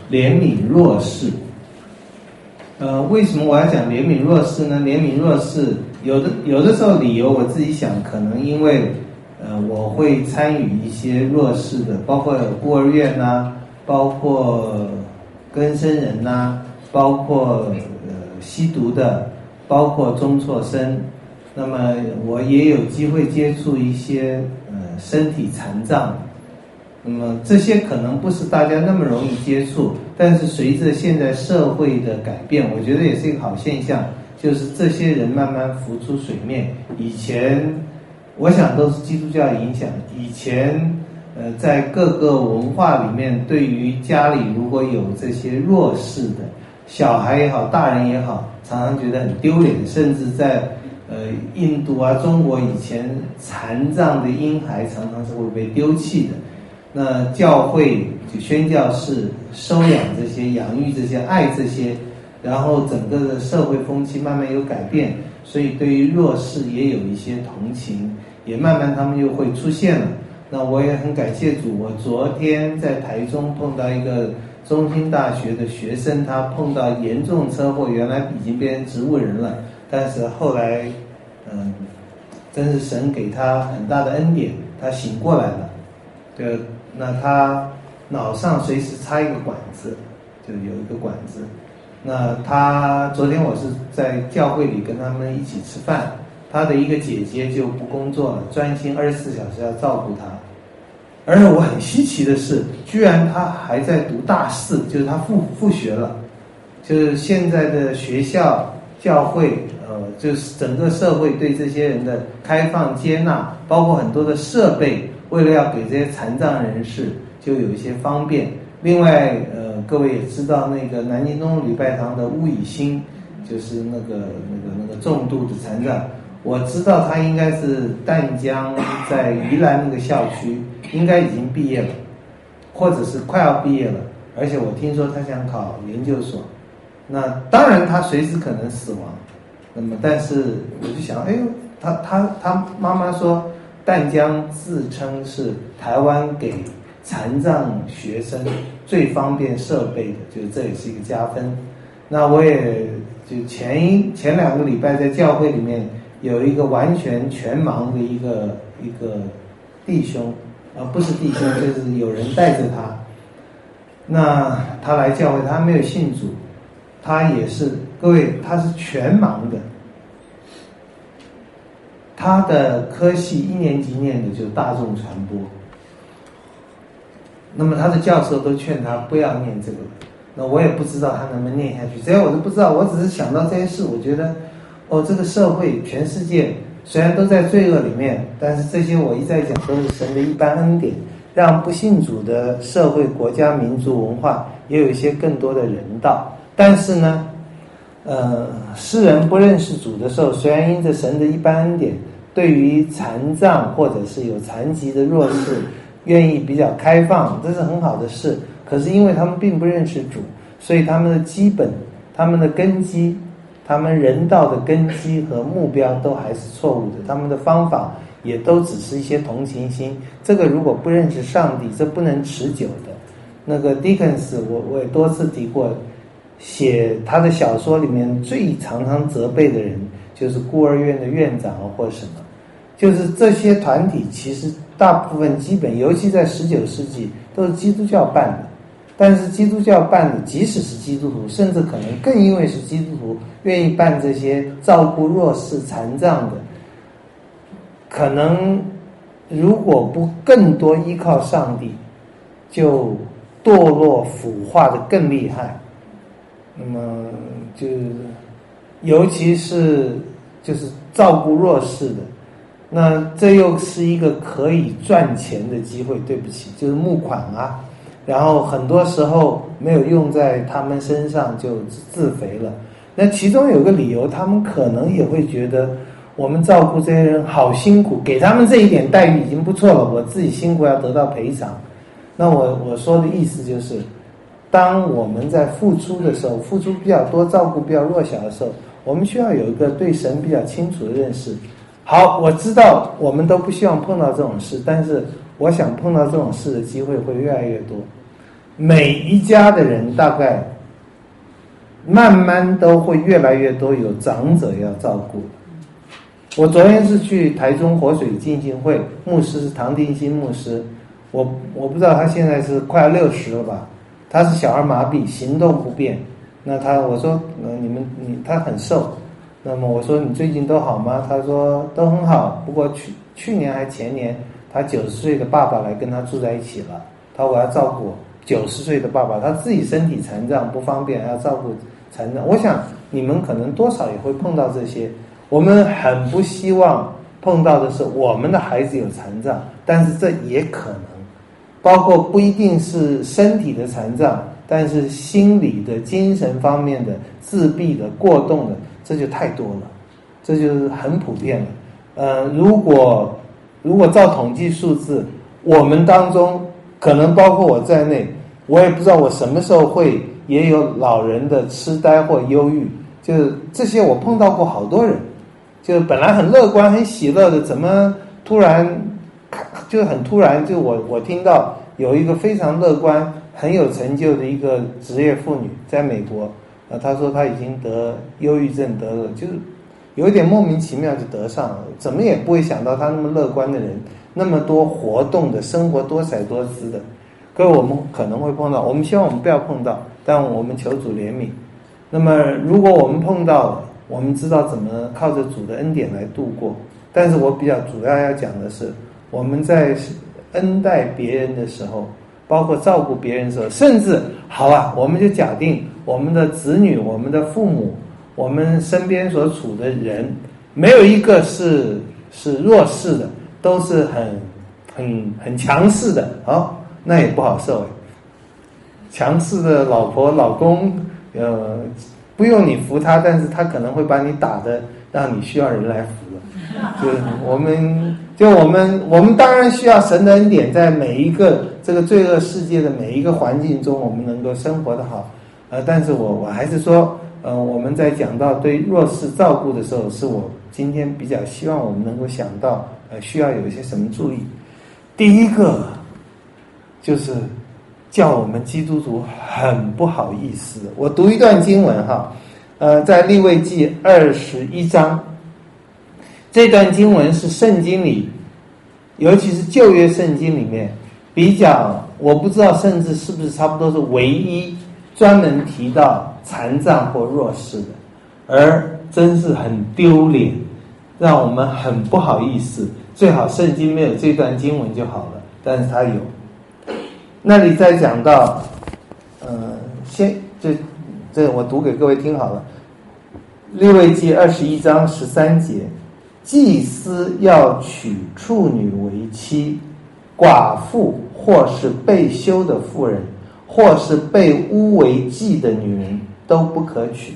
怜悯弱势。为什么我要讲怜悯弱势呢？怜悯弱势，有的时候理由我自己想，可能因为我会参与一些弱势的，包括孤儿院呐，包括更生人呐，包括吸毒的，包括中辍生。那么我也有机会接触一些身体残障，那么这些可能不是大家那么容易接触，但是随着现在社会的改变，我觉得也是一个好现象，就是这些人慢慢浮出水面。以前我想都是基督教影响，以前在各个文化里面，对于家里如果有这些弱势的小孩也好，大人也好，常常觉得很丢脸，甚至在印度啊、中国以前残障的婴孩常常是会被丢弃的。那教会就宣教士收养这些、养育这些、爱这些，然后整个的社会风气慢慢有改变，所以对于弱势也有一些同情，也慢慢他们又会出现了。那我也很感谢主，我昨天在台中碰到一个中兴大学的学生，他碰到严重车祸，原来已经变成植物人了，但是后来真是神给他很大的恩典，他醒过来了。那他脑上随时插一个管子，就有一个管子。那他昨天我是在教会里跟他们一起吃饭，他的一个姐姐就不工作了，专心24小时要照顾他。而我很稀奇的是，居然他还在读大四，就是他复学了。就是现在的学校、教会，就是整个社会对这些人的开放接纳，包括很多的设备，为了要给这些残障人士就有一些方便。另外，各位也知道那个南京东路礼拜堂的巫以欣，就是那个重度的残障，我知道他应该是淡江在宜兰那个校区，应该已经毕业了，或者是快要毕业了，而且我听说他想考研究所。那当然他随时可能死亡，那么但是我就想，他妈妈说淡江自称是台湾给残障学生最方便设备的，就是这也是一个加分。那我也就前2个礼拜在教会里面有一个完全全盲的一个弟兄，不是弟兄，就是有人带着他。那他来教会，他没有信主，他也是，各位，他是全盲的。他的科系1年级念的就是大众传播，那么他的教授都劝他不要念这个，那我也不知道他能不能念下去，这些我都不知道，我只是想到这些事，我觉得这个社会全世界虽然都在罪恶里面，但是这些我一再讲都是神的一般恩典，让不信主的社会、国家、民族、文化也有一些更多的人道。但是呢世人不认识主的时候，虽然因着神的一般恩典，对于残障或者是有残疾的弱势愿意比较开放，这是很好的事。可是因为他们并不认识主，所以他们的基本、他们的根基、他们人道的根基和目标都还是错误的，他们的方法也都只是一些同情心。这个如果不认识上帝，这不能持久的。那个 Dickens 我也多次提过，写他的小说里面最常常责备的人就是孤儿院的院长或什么，就是这些团体其实大部分基本，尤其在19世纪都是基督教办的，但是基督教办的即使是基督徒，甚至可能更因为是基督徒愿意办这些照顾弱势残障的，可能如果不更多依靠上帝，就堕落腐化的更厉害。那么就尤其是就是照顾弱势的，那这又是一个可以赚钱的机会，对不起，就是募款啊，然后很多时候没有用在他们身上就自肥了。那其中有个理由，他们可能也会觉得我们照顾这些人好辛苦，给他们这一点待遇已经不错了，我自己辛苦要得到赔偿。那我说的意思就是，当我们在付出的时候，付出比较多，照顾比较弱小的时候，我们需要有一个对神比较清楚的认识。好，我知道我们都不希望碰到这种事，但是我想碰到这种事的机会会越来越多。 每一家的人大概慢慢都会越来越多有长者要照顾。我昨天是去台中活水浸信会，牧师是唐定新牧师，我不知道他现在是快要60了吧，他是小儿麻痹，行动不便。那我说他很瘦，那么我说你最近都好吗？他说都很好，不过去年还前年，他90岁的爸爸来跟他住在一起了，他说我要照顾90岁的爸爸，他自己身体残障不方便，要照顾残障。我想你们可能多少也会碰到这些，我们很不希望碰到的是我们的孩子有残障，但是这也可能，包括不一定是身体的残障，但是心理的、精神方面的、自闭的、过动的，这就太多了，这就是很普遍了。如果照统计数字，我们当中可能包括我在内，我也不知道我什么时候会也有老人的痴呆或忧郁，就是这些我碰到过好多人，就本来很乐观很喜乐的，怎么突然就很突然，就我听到有一个非常乐观很有成就的一个职业妇女在美国，她说她已经得忧郁症得了，就是有一点莫名其妙就得上了，怎么也不会想到她那么乐观的人，那么多活动的生活多彩多姿的。各位我们可能会碰到，我们希望我们不要碰到，但我们求主怜悯。那么如果我们碰到了，我们知道怎么靠着主的恩典来度过。但是我比较主要要讲的是，我们在恩待别人的时候，包括照顾别人的时候，甚至好啊，我们就假定我们的子女、我们的父母、我们身边所处的人，没有一个是弱势的，都是很强势的，那也不好受哎。强势的老婆老公，不用你扶他，但是他可能会把你打的，让你需要人来扶了。就是我们当然需要神的恩典，在每一个这个罪恶世界的每一个环境中，我们能够生活得好。但是我还是说，我们在讲到对弱势照顾的时候，是我今天比较希望我们能够想到，需要有一些什么注意。第一个就是叫我们基督徒很不好意思。我读一段经文哈，在利未记21章，这段经文是圣经里，尤其是旧约圣经里面比较，我不知道甚至是不是差不多是唯一专门提到残障或弱势的，而真是很丢脸，让我们很不好意思。最好圣经没有这段经文就好了，但是它有。那里再讲到，这我读给各位听好了。利未记21章13节，祭司要娶处女为妻，寡妇或是被休的妇人，或是被污为妓的女人都不可娶。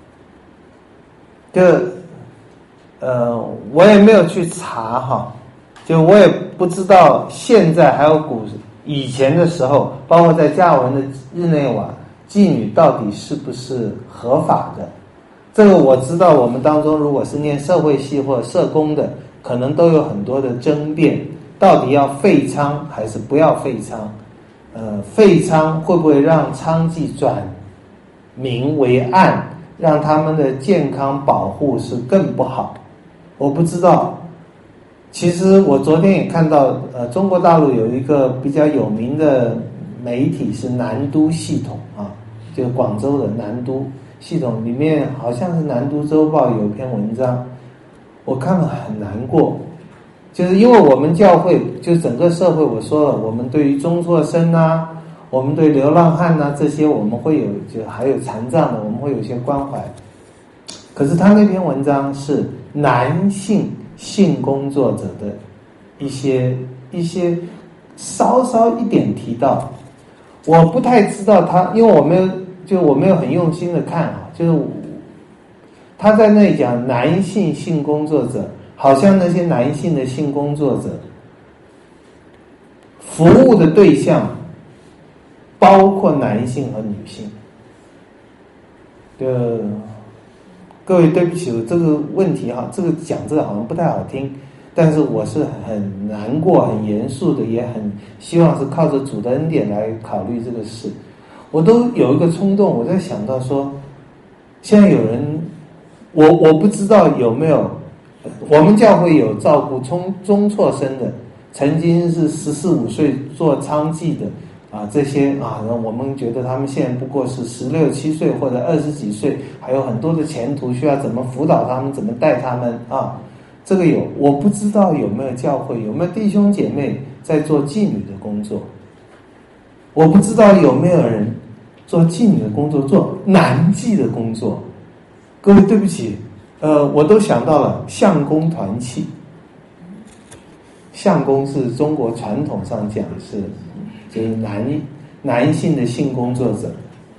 我也没有去查哈，就我也不知道现在还有以前的时候，包括在加尔文的日内瓦，妓女到底是不是合法的？这个我知道，我们当中如果是念社会系或社工的，可能都有很多的争辩，到底要废娼还是不要废娼？废娼会不会让娼妓转明为暗，让他们的健康保护是更不好？我不知道。其实我昨天也看到，中国大陆有一个比较有名的媒体是南都系统啊，就是广州的南都系统，里面好像是南都周报有一篇文章，我看了很难过。就是因为我们教会，就整个社会，我说了，我们对于中辍生啊，我们对流浪汉啊这些，我们会有，就还有残障的，我们会有一些关怀。可是他那篇文章是男性性工作者的一些稍稍一点提到，我不太知道他，因为我没有很用心的看啊，就是他在那里讲男性性工作者，好像那些男性的性工作者服务的对象包括男性和女性。各位对不起，这个问题哈，这个好像不太好听。 但是我是很难过、很严肃的，也很希望是靠着主的恩典来考虑这个事。我都有一个冲动，我在想到说，现在有人，我不知道有没有，我们教会有照顾中辍生的，曾经是14、15岁做娼妓的啊，这些啊，我们觉得他们现在不过是16、17岁或者20几岁，还有很多的前途，需要怎么辅导他们，怎么带他们啊？这个有，我不知道有没有教会，有没有弟兄姐妹在做妓女的工作，我不知道有没有人做妓女的工作，做男妓的工作。各位对不起，我都想到了相公团契。相公是中国传统上讲是就是男性的性工作者。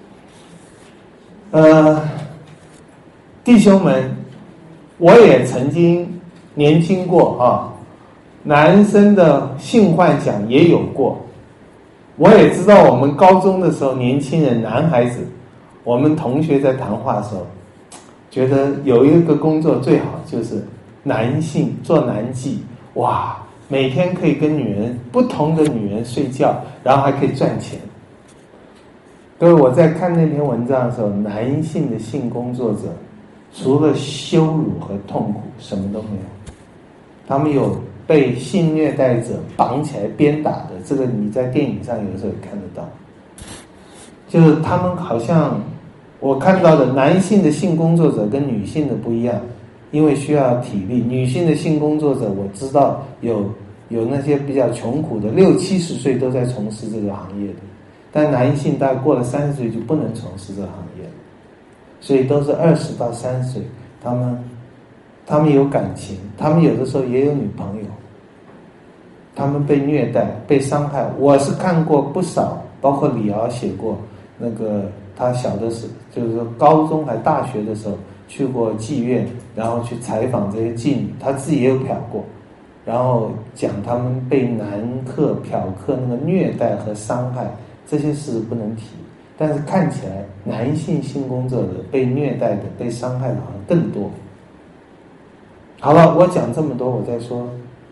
弟兄们，我也曾经年轻过啊，男生的性幻想也有过。我也知道我们高中的时候，年轻人男孩子，我们同学在谈话的时候，觉得有一个工作最好就是男性做男妓，哇，每天可以跟不同的女人睡觉，然后还可以赚钱。各位，我在看那篇文章的时候，男性的性工作者除了羞辱和痛苦什么都没有，他们有被性虐待者绑起来鞭打的，这个你在电影上有的时候也看得到。就是他们好像我看到的男性的性工作者跟女性的不一样，因为需要体力。女性的性工作者我知道有那些比较穷苦的60、70岁都在从事这个行业的，但男性大概过了30岁就不能从事这个行业了，所以都是20到30岁，他们有感情，他们有的时候也有女朋友，他们被虐待、被伤害。我是看过不少，包括李敖写过那个，他小的时候，就是说高中还大学的时候去过妓院，然后去采访这些妓女，他自己也有嫖过，然后讲他们被男客、嫖客那个虐待和伤害，这些事不能提。但是看起来男性性工作者被虐待的、被伤害的好像更多。好了，我讲这么多，我再说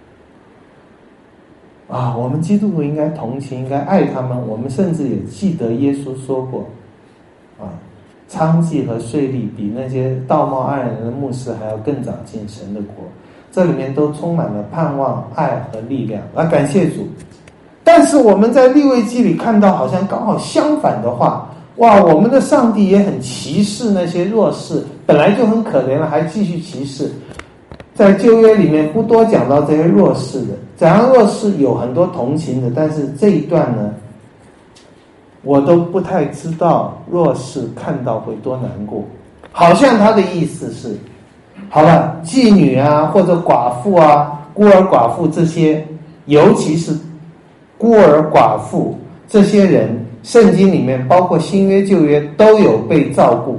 啊，我们基督徒应该同情，应该爱他们。我们甚至也记得耶稣说过啊，娼妓和税吏比那些道貌岸然的牧师还要更早进神的国。这里面都充满了盼望、爱和力量啊！感谢主。但是我们在利未记里看到，好像刚好相反的话，哇！我们的上帝也很歧视那些弱势，本来就很可怜了，还继续歧视。在旧约里面不多讲到这些弱势的，讲到弱势有很多同情的，但是这一段呢，我都不太知道弱势看到会多难过。好像他的意思是，好了，妓女啊，或者寡妇啊，孤儿寡妇这些，尤其是孤儿寡妇这些人，圣经里面包括新约旧约都有被照顾，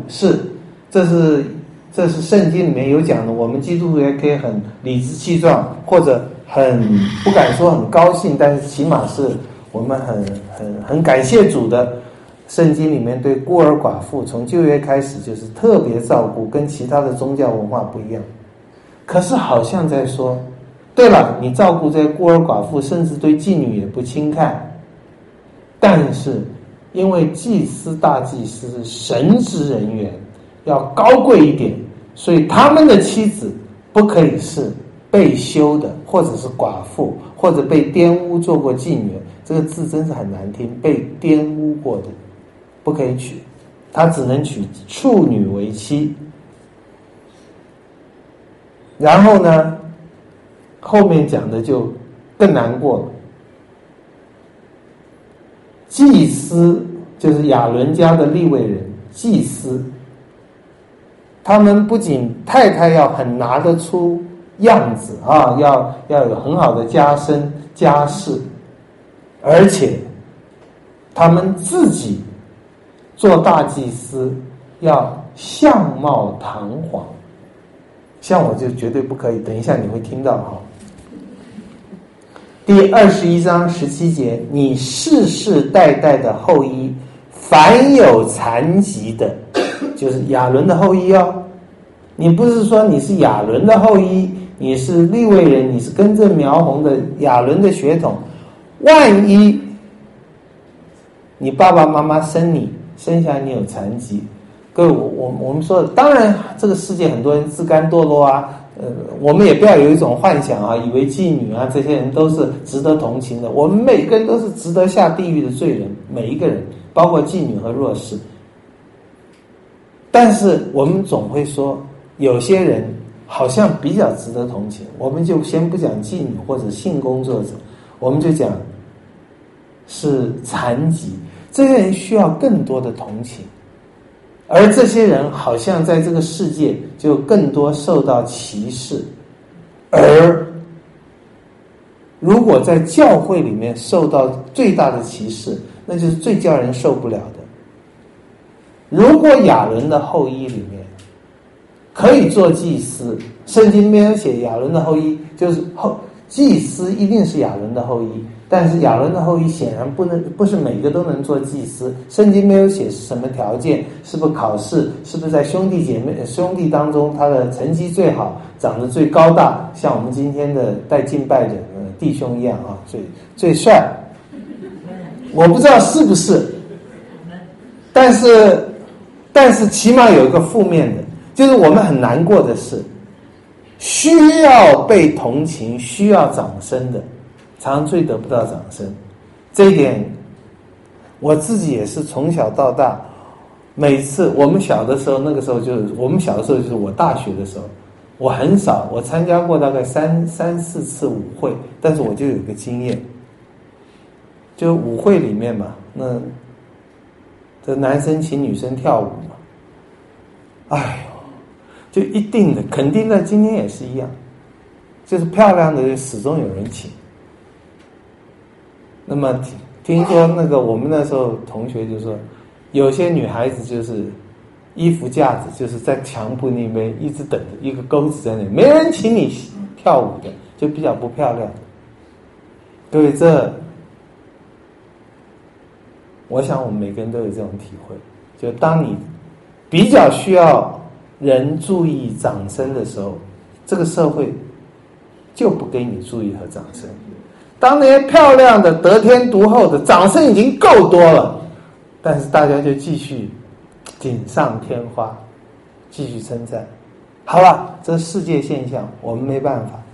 这是圣经里面有讲的。我们基督徒也可以很理直气壮，或者很不敢说很高兴，但是起码是我们很感谢主的。圣经里面对孤儿寡妇从旧约开始就是特别照顾，跟其他的宗教文化不一样。可是好像在说，对了，你照顾这些孤儿寡妇，甚至对妓女也不轻看，但是因为祭司、大祭司是神职人员，要高贵一点，所以他们的妻子不可以是被休的，或者是寡妇，或者被玷污做过妓女。这个字真是很难听，被玷污过的不可以娶，他只能娶处女为妻。然后呢，后面讲的就更难过了。祭司就是亚伦家的利未人，祭司他们不仅太太要很拿得出样子啊，要有很好的家身家世，而且他们自己做大祭司要相貌堂皇，像我就绝对不可以，等一下你会听到哈。第21章17节，你世世代代的后裔，凡有残疾的，就是亚伦的后裔哦。你不是说你是亚伦的后裔， 你是利未人，你是根正苗红的亚伦的血统，万一你爸爸妈妈生下来你有残疾，各位，我们说，当然这个世界很多人自甘堕落啊，我们也不要有一种幻想啊，以为妓女啊这些人都是值得同情的，我们每个人都是值得下地狱的罪人，每一个人，包括妓女和弱势。但是我们总会说，有些人好像比较值得同情，我们就先不讲妓女或者性工作者，我们就讲是残疾，这些人需要更多的同情。而这些人好像在这个世界就更多受到歧视，而如果在教会里面受到最大的歧视，那就是最叫人受不了的。如果亚伦的后裔里面可以做祭司，圣经没有写亚伦的后裔就是祭司一定是亚伦的后裔，但是亚伦的后裔显然不是每个都能做祭司，圣经没有写是什么条件，是不是考试，是不是在兄弟当中他的成绩最好，长得最高大，像我们今天的带敬拜的弟兄一样啊，最帅，我不知道是不是，但是起码有一个负面的，就是我们很难过的是，需要被同情需要掌声的常常最得不到掌声。这一点我自己也是从小到大，每次我们小的时候，那个时候就是我们小的时候，就是我大学的时候，我很少，我参加过大概三四次舞会，但是我就有个经验，就舞会里面嘛，那这男生请女生跳舞嘛，哎呦，就一定的肯定的，今天也是一样，就是漂亮的人始终有人请。那么听说那个我们那时候同学就说，有些女孩子就是衣服架子就是在墙布那边一直等着一个钩子在那里，没人请你跳舞的，就比较不漂亮。各位，这我想我们每个人都有这种体会，就当你比较需要人注意掌声的时候，这个社会就不给你注意和掌声。当那些漂亮的得天独厚的掌声已经够多了，但是大家就继续锦上添花，继续称赞。好了，这世界现象我们没办法。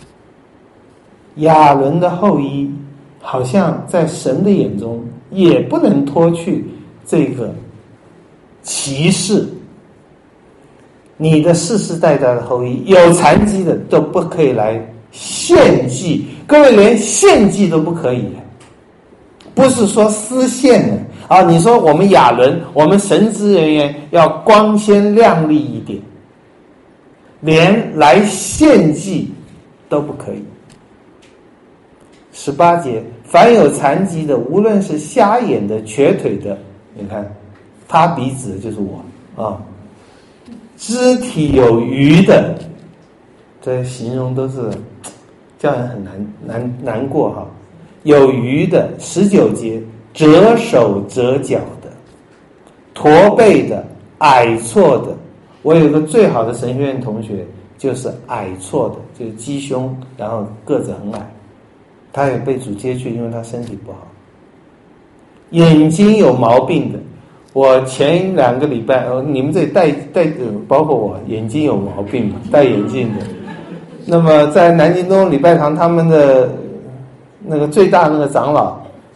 亚伦的后裔好像在神的眼中也不能脱去这个歧视，你的世世代代的后裔有残疾的都不可以来献祭，各位连献祭都不可以，不是说私献的啊！你说我们亚伦，我们神职人员要光鲜亮丽一点，连来献祭都不可以。18节，凡有残疾的，无论是瞎眼的、瘸腿的，你看他比指的就是我啊，肢体有余的，这形容都是叫人很难过哈。有余的19节，折手折脚的，驼背的，矮矬的。我有个最好的神学院同学，就是矮矬的，就是鸡胸，然后个子很矮，他也被主接去，因为他身体不好。眼睛有毛病的，我前2个礼拜，你们这里戴包括我眼睛有毛病戴眼镜的。那么在南京东礼拜堂，他们的那个最大那个长老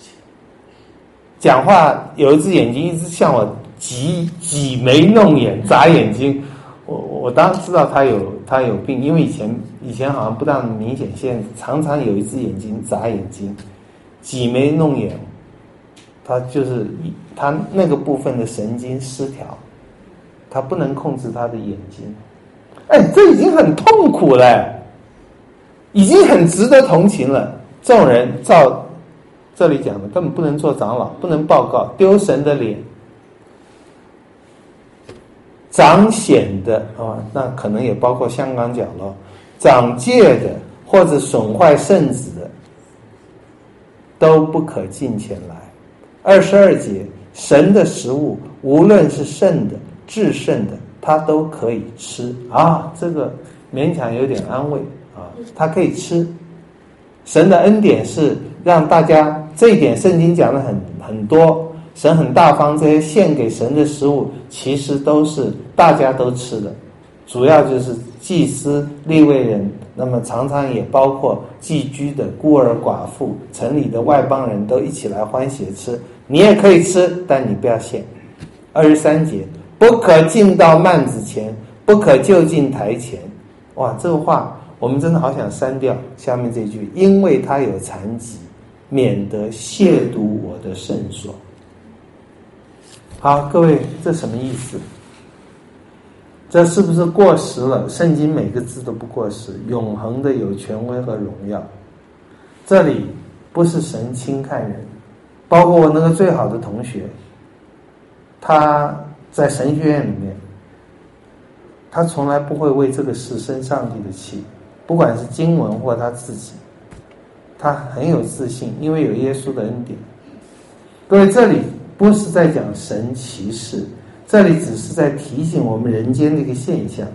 讲话，有一只眼睛一直向我挤眉弄眼眨眼睛，我当然知道他有病，因为以前好像不大明显，现在常常有一只眼睛眨眼睛挤眉弄眼，他就是他那个部分的神经失调，他不能控制他的眼睛。这已经很痛苦了，已经很值得同情了。这种人照这里讲的根本不能做长老，不能报告，丢神的脸。长癣的那可能也包括香港脚了，长疥的或者损坏圣子的都不可进前来。22节，神的食物无论是圣的至圣的，他都可以吃啊。这个勉强有点安慰啊，它可以吃。神的恩典是让大家，这一点圣经讲的很多，神很大方，这些献给神的食物其实都是大家都吃的，主要就是祭司、利未人，那么常常也包括寄居的孤儿寡妇、城里的外邦人都一起来欢喜地吃。你也可以吃，但你不要献。23节，不可进到幔子前，不可就近台前。哇，这个话我们真的好想删掉下面这句，因为他有残疾，免得亵渎我的圣所。好，各位，这什么意思？这是不是过时了？圣经每个字都不过时，永恒的有权威和荣耀。这里不是神轻看人，包括我那个最好的同学，他在神学院里面，他从来不会为这个事生上帝的气，不管是经文或他自己，他很有自信，因为有耶稣的恩典。各位，这里不是在讲神歧视，这里只是在提醒我们人间的一个现象，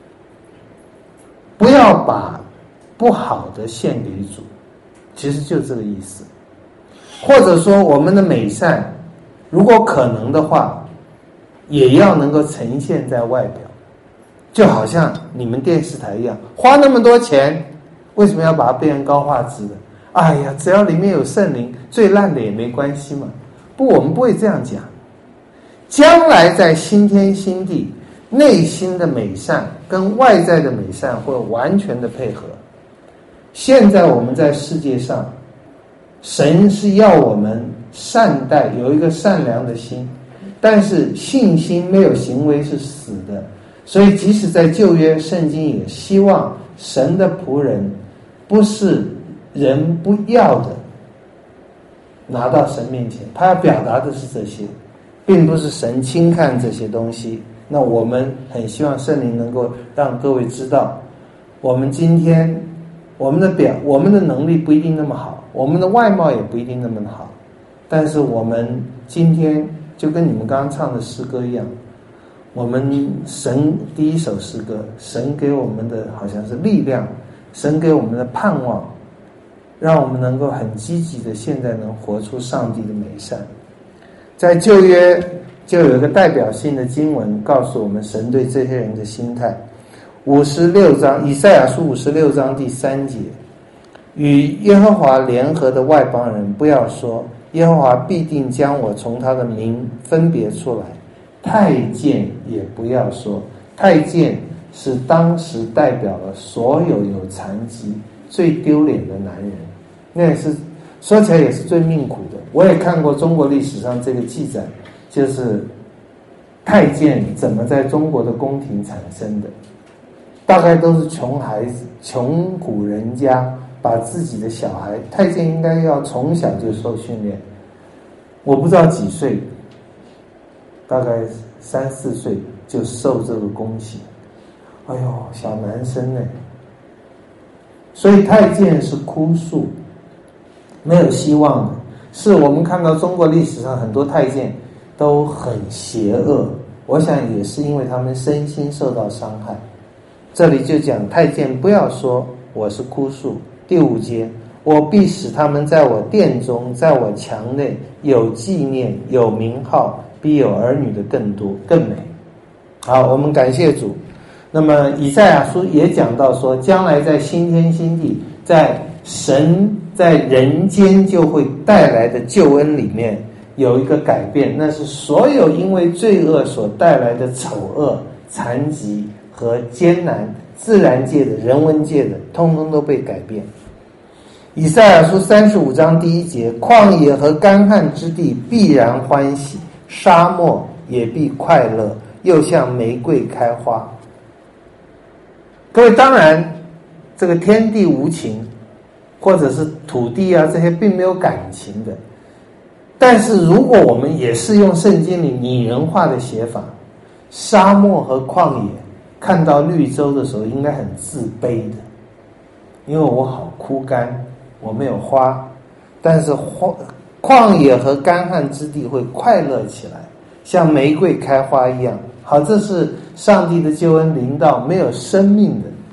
不要把不好的献给主，其实就这个意思。或者说我们的美善，如果可能的话，也要能够呈现在外表，就好像你们电视台一样，花那么多钱，为什么要把它变成高画质的？哎呀，只要里面有圣灵，最烂的也没关系嘛。不，我们不会这样讲。将来在新天新地，内心的美善跟外在的美善会完全的配合。现在我们在世界上，神是要我们善待，有一个善良的心，但是信心没有行为是死的。所以即使在旧约，圣经也希望神的仆人不是人不要的拿到神面前，他要表达的是这些，并不是神轻看这些东西。那我们很希望圣灵能够让各位知道，我们今天我们的能力不一定那么好，我们的外貌也不一定那么好，但是我们今天就跟你们刚刚唱的诗歌一样，我们神第一首诗歌，神给我们的好像是力量，神给我们的盼望，让我们能够很积极的现在能活出上帝的美善。在旧约就有一个代表性的经文告诉我们神对这些人的心态。56章，以赛亚书56章第3节，与耶和华联合的外邦人，不要说耶和华必定将我从他的名分别出来。太监也不要说，太监是当时代表了所有有残疾最丢脸的男人，那也是说起来也是最命苦的。我也看过中国历史上这个记载，就是太监怎么在中国的宫廷产生的，大概都是穷孩子、穷苦人家把自己的小孩，太监应该要从小就受训练，我不知道几岁，大概3、4岁就受这个宫刑。哎呦，小男生呢，所以太监是枯树，没有希望的。是我们看到中国历史上很多太监都很邪恶，我想也是因为他们身心受到伤害。这里就讲太监不要说我是枯树。第5节，我必使他们在我殿中，在我墙内有纪念，有名号，比有儿女的更多更美。好，我们感谢主。那么以赛亚书也讲到说，将来在新天新地，在神在人间就会带来的救恩里面有一个改变，那是所有因为罪恶所带来的丑恶、残疾和艰难，自然界的、人文界的，通通都被改变。以赛亚书35章第1节，旷野和干旱之地必然欢喜，沙漠也必快乐，又像玫瑰开花。各位，当然这个天地无情，或者是土地啊这些并没有感情的，但是如果我们也是用圣经里拟人化的写法，沙漠和旷野看到绿洲的时候应该很自卑的，因为我好枯干，我没有花，但是旷野和干旱之地会快乐起来，像玫瑰开花一样。好，这是上帝的救恩临到没有生命的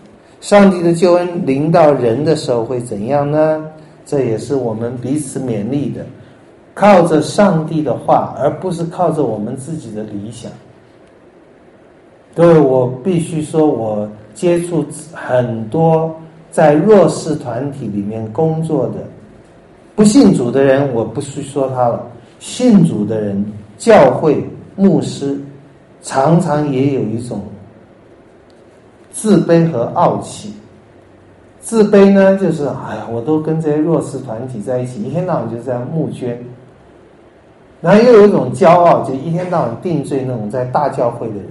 上帝的救恩临到人的时候会怎样呢？这也是我们彼此勉励的，靠着上帝的话，而不是靠着我们自己的理想。各位，我必须说，我接触很多在弱势团体里面工作的不信主的人，我不去说他了，信主的人，教会牧师常常也有一种自卑和傲气。自卑呢，就是我都跟这些弱势团体在一起，一天到晚就这样募捐。然后又有一种骄傲，就一天到晚定罪那种在大教会的人。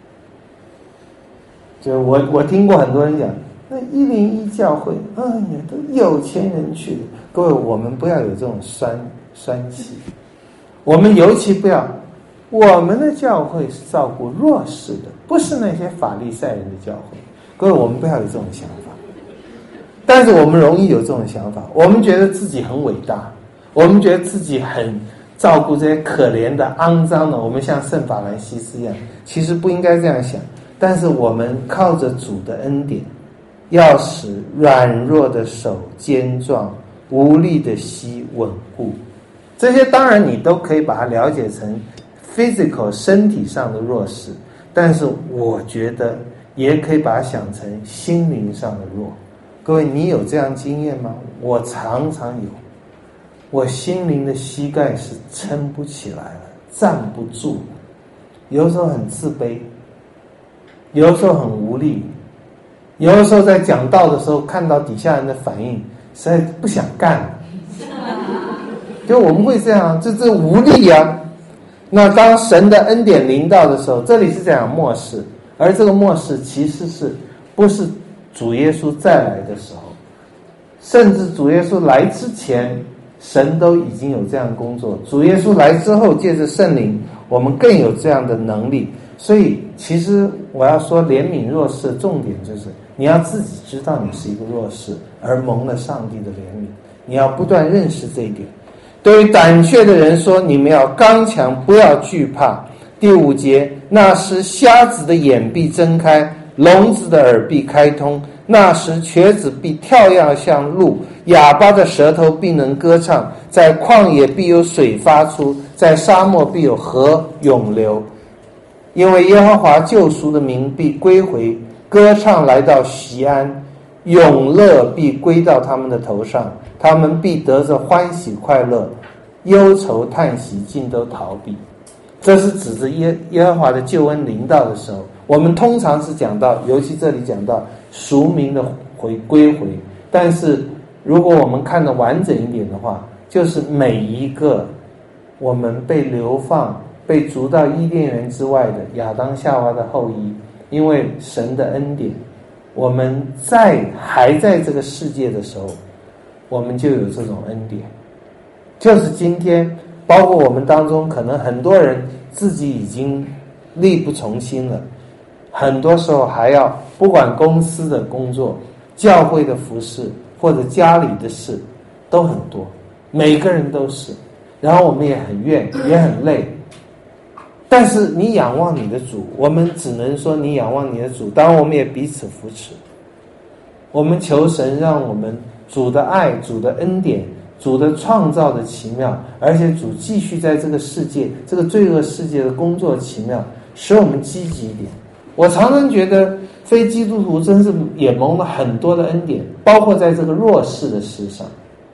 就我听过很多人讲，那101教会，都有钱人去的。各位，我们不要有这种酸气，我们尤其不要。我们的教会是照顾弱势的，不是那些法利赛人的教会。各位，我们不要有这种想法。但是我们容易有这种想法，我们觉得自己很伟大，我们觉得自己很照顾这些可怜的、肮脏的，我们像圣法兰西斯一样，其实不应该这样想。但是我们靠着主的恩典，要使软弱的手坚壮，无力的膝稳固。这些当然你都可以把它了解成 physical 身体上的弱势，但是我觉得也可以把它想成心灵上的弱。各位，你有这样经验吗？我常常有，我心灵的膝盖是撑不起来了，站不住，有的时候很自卑，有的时候很无力，有的时候在讲道的时候看到底下人的反应，实在不想干了。就我们会这样，这无力啊。那当神的恩典临到的时候，这里是讲末世，而这个末世其实是不是主耶稣再来的时候，甚至主耶稣来之前，神都已经有这样工作。主耶稣来之后，借着圣灵，我们更有这样的能力。所以其实我要说怜悯弱势的重点就是你要自己知道你是一个弱势，而蒙了上帝的怜悯，你要不断认识这一点。对于胆怯的人说，你们要刚强，不要惧怕。第5节，那时瞎子的眼必睁开，聋子的耳必开通，那时瘸子必跳跃像鹿，哑巴的舌头必能歌唱，在旷野必有水发出，在沙漠必有河涌流。因为耶和华救赎的民必归回，歌唱来到锡安，永乐必归到他们的头上，他们必得着欢喜快乐，忧愁叹息尽都逃避。这是指着耶和华的救恩临到的时候，我们通常是讲到，尤其这里讲到赎民的归回，但是如果我们看得完整一点的话，就是每一个我们被流放被逐到伊甸园之外的亚当夏娃的后裔，因为神的恩典，我们还在这个世界的时候，我们就有这种恩典。就是今天包括我们当中可能很多人自己已经力不从心了，很多时候还要不管公司的工作、教会的服事或者家里的事都很多，每个人都是，然后我们也很怨也很累，但是你仰望你的主，我们只能说你仰望你的主，当然我们也彼此扶持，我们求神让我们主的爱、主的恩典、主的创造的奇妙，而且主继续在这个世界这个罪恶世界的工作奇妙，使我们积极一点。我常常觉得非基督徒真是也蒙了很多的恩典，包括在这个弱势的事上。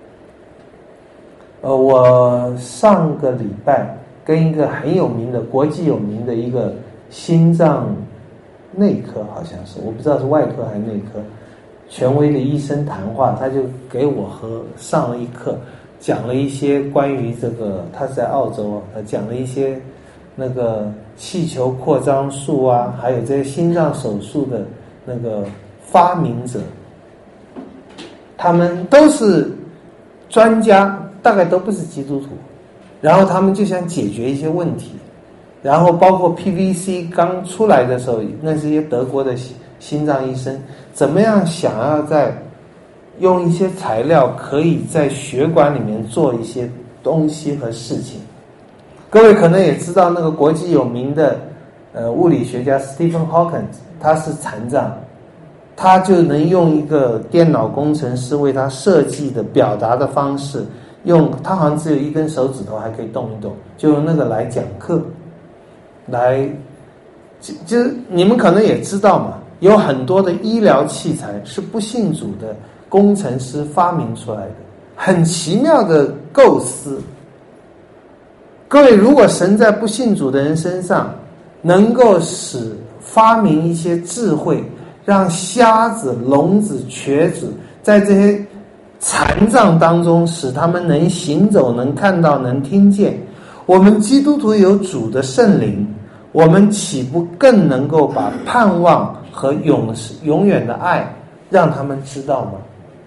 我上个礼拜跟一个很有名的国际有名的一个心脏内科，好像是我不知道是外科还是内科权威的医生谈话，他就给我上了一课，讲了一些关于这个，他是在澳洲，他讲了一些那个气球扩张术啊，还有这些心脏手术的那个发明者，他们都是专家，大概都不是基督徒，然后他们就想解决一些问题，然后包括 PVC 刚出来的时候，那是一些德国的心脏医生怎么样想要在用一些材料可以在血管里面做一些东西和事情。各位可能也知道那个国际有名的物理学家 Stephen Hawking， 他是残障， 他就能用一个电脑工程师为他设计的表达的方式，他好像只有一根手指头还可以动一动，就用那个来讲课，就是你们可能也知道嘛，有很多的医疗器材是不信主的工程师发明出来的，很奇妙的构思。各位，如果神在不信主的人身上能够使发明一些智慧，让瞎子、聋子、瘸子在这些残障当中使他们能行走、能看到、能听见，我们基督徒有主的圣灵，我们岂不更能够把盼望和永远的爱让他们知道吗？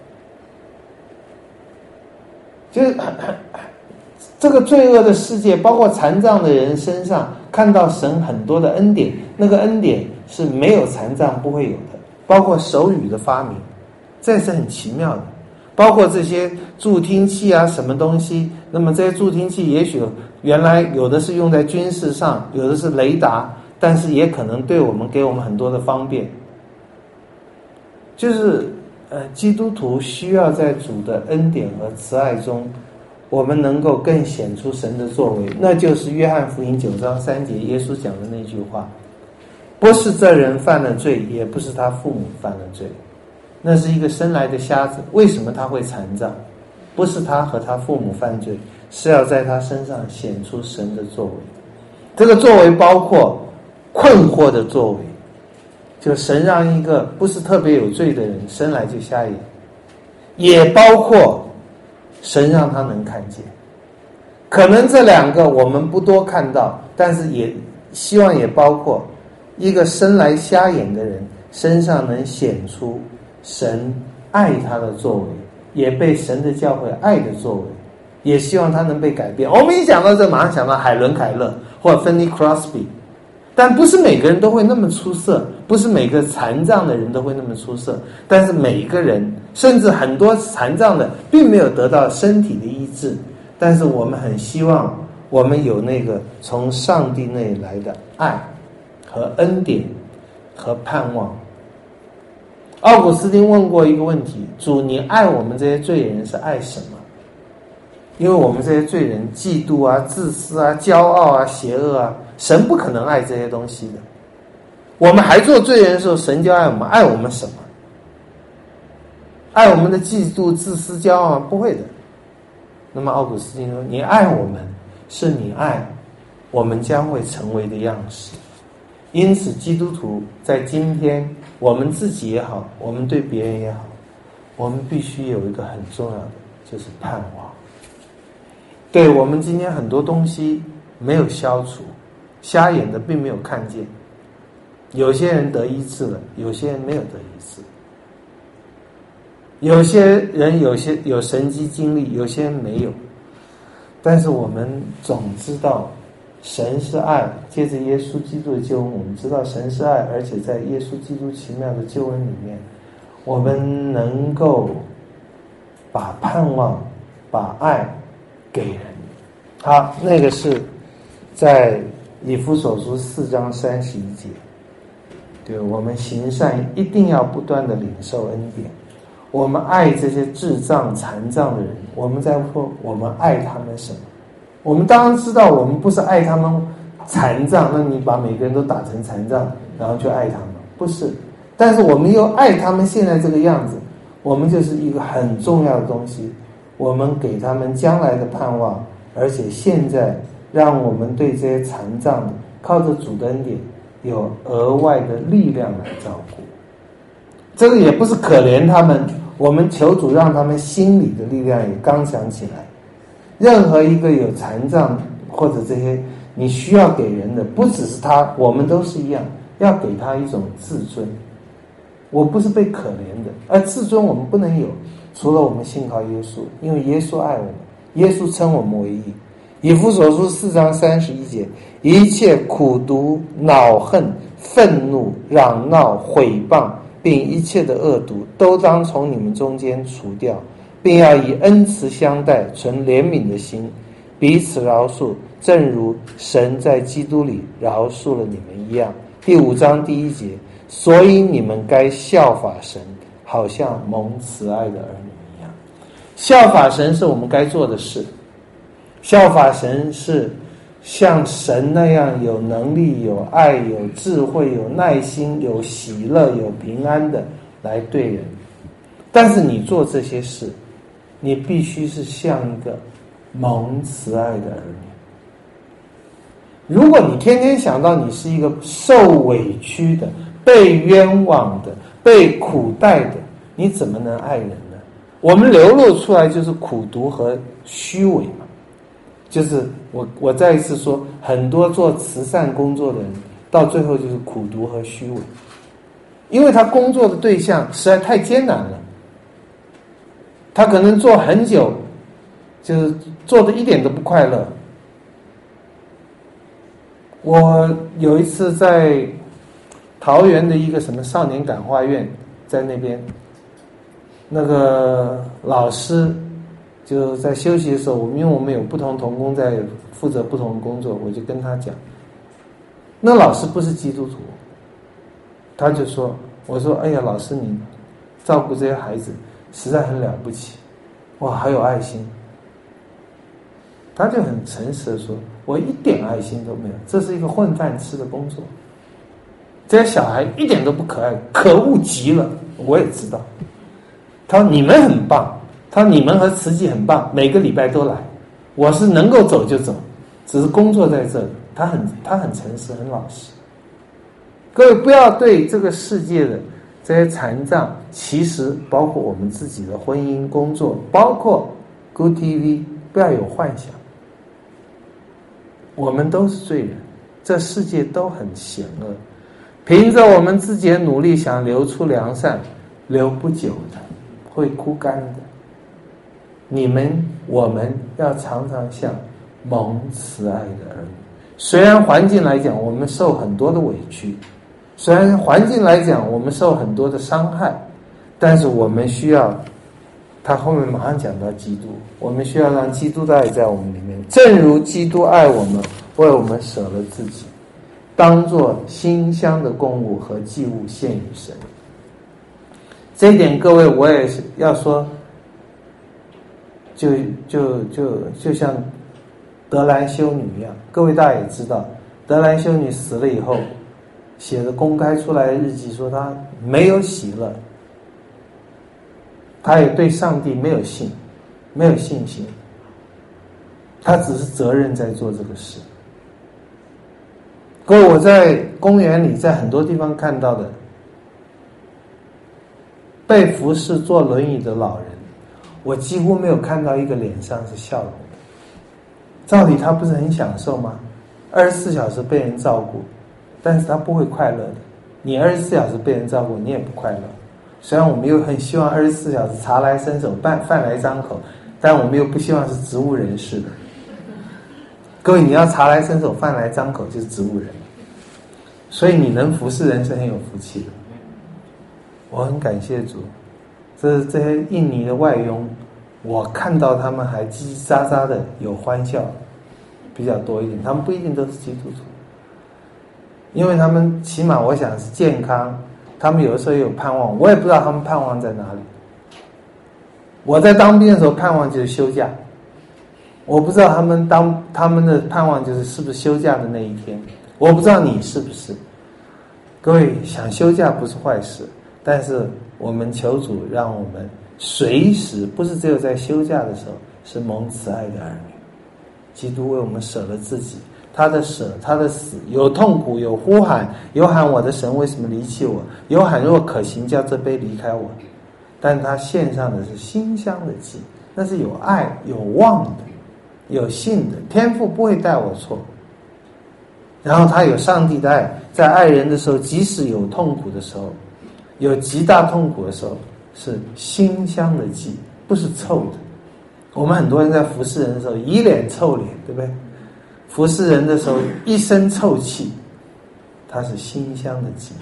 就是这个罪恶的世界，包括残障的人身上看到神很多的恩典，那个恩典是没有残障不会有的，包括手语的发明，这是很奇妙的，包括这些助听器啊什么东西，那么这些助听器也许原来有的是用在军事上，有的是雷达，但是也可能给我们很多的方便。就是基督徒需要在主的恩典和慈爱中，我们能够更显出神的作为，那就是约翰福音9章3节耶稣讲的那句话，不是这人犯了罪，也不是他父母犯了罪，那是一个生来的瞎子，为什么他会残障？不是他和他父母犯罪，是要在他身上显出神的作为。这个作为包括困惑的作为，就神让一个不是特别有罪的人生来就瞎眼，也包括神让他能看见。可能这两个我们不多看到，但是也希望也包括一个生来瞎眼的人身上能显出神爱他的作为，也被神的教会爱的作为，也希望他能被改变。我们一讲到这，马上想到海伦凯勒或者芬尼 Crosby， 但不是每个人都会那么出色，不是每个残障的人都会那么出色，但是每一个人，甚至很多残障的并没有得到身体的医治，但是我们很希望我们有那个从上帝那里来的爱和恩典和盼望。奥古斯丁问过一个问题，主，你爱我们这些罪人是爱什么？因为我们这些罪人嫉妒啊、自私啊、骄傲啊、邪恶啊，神不可能爱这些东西的。我们还做罪人的时候，神就爱我们，爱我们什么？爱我们的嫉妒、自私、骄傲吗？不会的。那么奥古斯丁说，你爱我们，是你爱我们将会成为的样式。因此基督徒在今天，我们自己也好，我们对别人也好，我们必须有一个很重要的，就是盼望。对，我们今天很多东西没有消除，瞎眼的并没有看见，有些人得医治了，有些人没有得医治，有些人有神迹经历，有些人没有，但是我们总知道神是爱，借着耶稣基督的救恩，我们知道神是爱，而且在耶稣基督奇妙的救恩里面，我们能够把盼望、把爱给人。好，那个是在以弗所书4章31节，对，我们行善一定要不断的领受恩典。我们爱这些智障残障的人，我们在说我们爱他们什么？我们当然知道我们不是爱他们残障，那你把每个人都打成残障然后就爱他们，不是。但是我们又爱他们现在这个样子，我们就是一个很重要的东西，我们给他们将来的盼望，而且现在让我们对这些残障的靠着主的恩典有额外的力量来照顾。这个也不是可怜他们，我们求主让他们心里的力量也刚强起来。任何一个有残障或者这些你需要给人的，不只是他，我们都是一样，要给他一种自尊。我不是被可怜的，而自尊我们不能有，除了我们信靠耶稣，因为耶稣爱我们，耶稣称我们为义。以弗所书4章31节，一切苦毒、恼恨、愤怒、嚷闹、毁谤，并一切的恶毒，都当从你们中间除掉，并要以恩慈相待，存怜悯的心，彼此饶恕，正如神在基督里饶恕了你们一样。第5章第1节， 所以你们该效法神，好像蒙慈爱的儿女一样。效法神是我们该做的事，效法神是像神那样有能力、有爱、有智慧、有耐心、有喜乐、有平安的来对人。但是你做这些事，你必须是像一个蒙慈爱的儿女。如果你天天想到你是一个受委屈的、被冤枉的、被苦待的，你怎么能爱人呢？我们流露出来就是苦毒和虚伪嘛。就是我再一次说，很多做慈善工作的人到最后就是苦毒和虚伪，因为他工作的对象实在太艰难了，他可能做很久，就是做的一点都不快乐。我有一次在桃园的一个什么少年感化院，在那边，那个老师就在休息的时候，因为我们有不同同工在负责不同的工作，我就跟他讲，那老师不是基督徒，他就说，我说，哎呀，老师你照顾这些孩子实在很了不起，哇，好有爱心。他就很诚实的说，我一点爱心都没有，这是一个混饭吃的工作，这些小孩一点都不可爱，可恶极了，我也知道。他说你们很棒，他说你们和慈济很棒，每个礼拜都来，我是能够走就走，只是工作在这里。他很诚实，很老实。各位不要对这个世界的这些残障，其实包括我们自己的婚姻、工作，包括 Good TV， 不要有幻想。我们都是罪人，这世界都很险恶，凭着我们自己的努力想流出良善，流不久的，会枯干的。我们要常常像蒙慈爱的儿女。虽然环境来讲我们受很多的委屈，虽然环境来讲我们受很多的伤害，但是我们需要，他后面马上讲到基督，我们需要让基督的爱在我们里面，正如基督爱我们，为我们舍了自己，当作馨香的供物和祭物献与神。这一点各位我也是要说，就像德兰修女一样，各位大家也知道，德兰修女死了以后写的公开出来的日记说她没有喜乐，她也对上帝没有信心，她只是责任在做这个事。各位，我在公园里在很多地方看到的被服侍坐轮椅的老人，我几乎没有看到一个脸上是笑容的。照理他不是很享受吗？24小时被人照顾，但是他不会快乐的。你24小时被人照顾，你也不快乐。虽然我们又很希望24小时茶来伸手，饭来张口，但我们又不希望是植物人士的。各位，你要茶来伸手，饭来张口，就是植物人。所以你能服侍人是很有福气的。我很感谢主，这些印尼的外佣，我看到他们还叽叽喳喳的有欢笑比较多一点，他们不一定都是基督徒，因为他们起码我想是健康，他们有的时候也有盼望，我也不知道他们盼望在哪里。我在当兵的时候盼望就是休假，我不知道他们的盼望就是是不是休假的那一天，我不知道你是不是。各位，想休假不是坏事，但是我们求主让我们随时，不是只有在休假的时候，是蒙慈爱的儿女。基督为我们舍了自己，他的死有痛苦，有呼喊，有喊我的神为什么离弃我，有喊若可行叫这杯离开我，但他献上的是馨香的祭，那是有爱有望的有信的，天父不会带我错。然后他有上帝的爱，在爱人的时候，即使有痛苦的时候，有极大痛苦的时候，是馨香的祭，不是臭的。我们很多人在服侍人的时候一脸臭脸，对不对？服侍人的时候一身臭气，它是馨香的祭。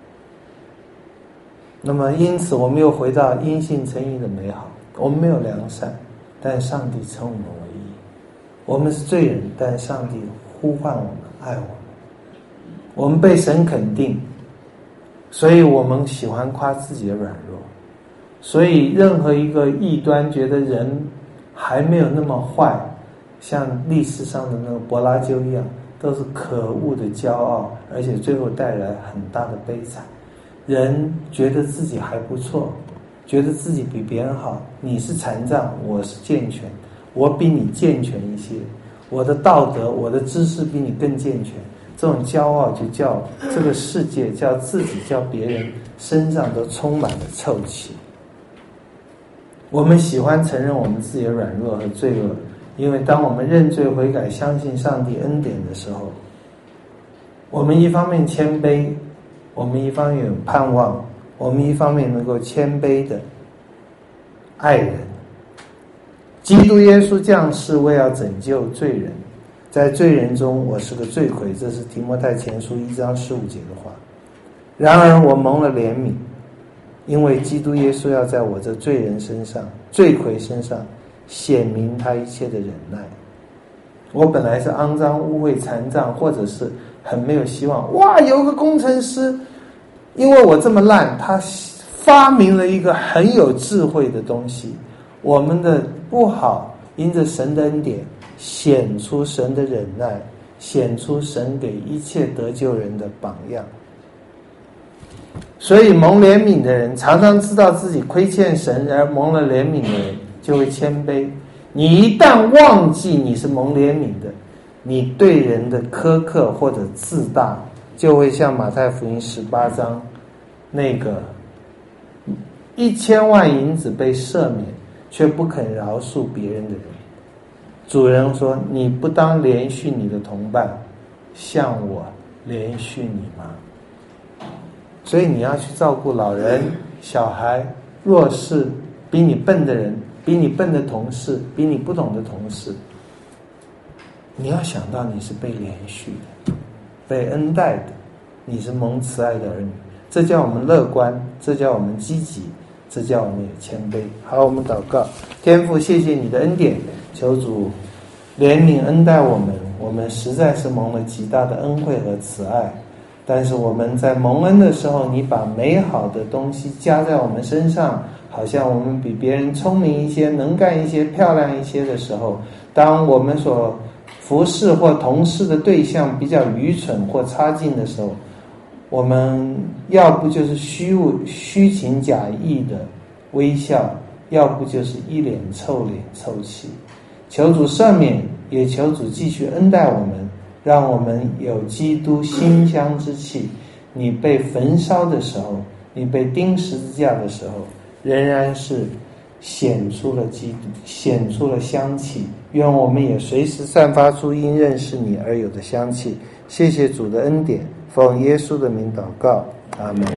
那么因此我们又回到因信称义的美好，我们没有良善，但上帝称我们为义。我们是罪人，但上帝呼唤我们，爱我们。我们被神肯定， 所以我们喜欢夸自己的软弱。所以任何一个异端觉得人还没有那么坏，像历史上的那个柏拉修一样，都是可恶的骄傲，而且最后带来很大的悲惨。人觉得自己还不错，觉得自己比别人好，你是残障，我是健全，我比你健全一些，我的道德我的知识比你更健全，这种骄傲就叫这个世界，叫自己，叫别人身上都充满了臭气。我们喜欢承认我们自己的软弱和罪恶，因为当我们认罪悔改相信上帝恩典的时候，我们一方面谦卑，我们一方面有盼望，我们一方面能够谦卑的爱人。基督耶稣降世为要拯救罪人，在罪人中我是个罪魁，这是提摩太前书1章15节的话。然而我蒙了怜悯，因为基督耶稣要在我这罪人身上，罪魁身上显明他一切的忍耐。我本来是肮脏污秽残障，或者是很没有希望。哇，有个工程师因为我这么烂，他发明了一个很有智慧的东西。我们的不好因着神的恩典显出神的忍耐，显出神给一切得救人的榜样。所以蒙怜悯的人常常知道自己亏欠神，而蒙了怜悯的人就会谦卑。你一旦忘记你是蒙怜悯的，你对人的苛刻或者自大就会像马太福音18章那个1000万银子被赦免却不肯饶恕别人的人。主人说，你不当怜恤你的同伴，像我怜恤你吗？所以你要去照顾老人、小孩、弱势、比你笨的人、比你笨的同事、比你不懂的同事。你要想到你是被怜恤的，被恩待的，你是蒙慈爱的儿女。这叫我们乐观，这叫我们积极，这叫我们有谦卑。好，我们祷告。天父，谢谢你的恩典，求主怜悯恩待我们。我们实在是蒙了极大的恩惠和慈爱，但是我们在蒙恩的时候，你把美好的东西加在我们身上，好像我们比别人聪明一些，能干一些，漂亮一些的时候，当我们所服侍或同事的对象比较愚蠢或差劲的时候，我们要不就是虚情假意的微笑，要不就是一脸臭脸臭气。求主赦免，也求主继续恩待我们，让我们有基督馨香之气。你被焚烧的时候，你被钉十字架的时候，仍然是显出了基督，显出了香气。愿我们也随时散发出因认识你而有的香气。谢谢主的恩典，奉耶稣的名祷告，阿们。